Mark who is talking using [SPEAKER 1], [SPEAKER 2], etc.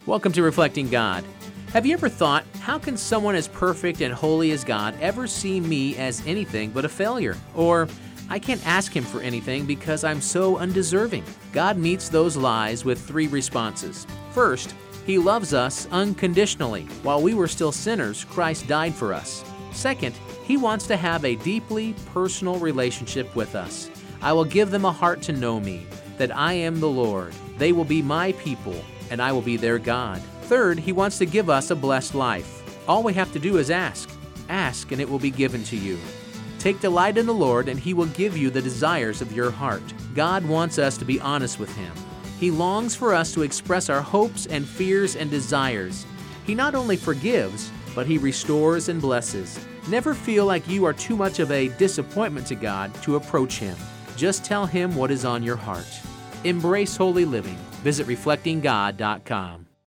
[SPEAKER 1] Welcome to Reflecting God. Have you ever thought, how can someone as perfect and holy as God ever see me as anything but a failure? Or, I can't ask Him for anything because I'm so undeserving. God meets those lies with three responses. First, He loves us unconditionally. While we were still sinners, Christ died for us. Second, He wants to have a deeply personal relationship with us. I will give them a heart to know me, that I am the Lord. They will be my people, and I will be their God. Third, He wants to give us a blessed life. All we have to do is ask. Ask, and it will be given to you. Take delight in the Lord, and He will give you the desires of your heart. God wants us to be honest with Him. He longs for us to express our hopes and fears and desires. He not only forgives, but He restores and blesses. Never feel like you are too much of a disappointment to God to approach Him. Just tell Him what is on your heart. Embrace holy living. Visit reflectinggod.com.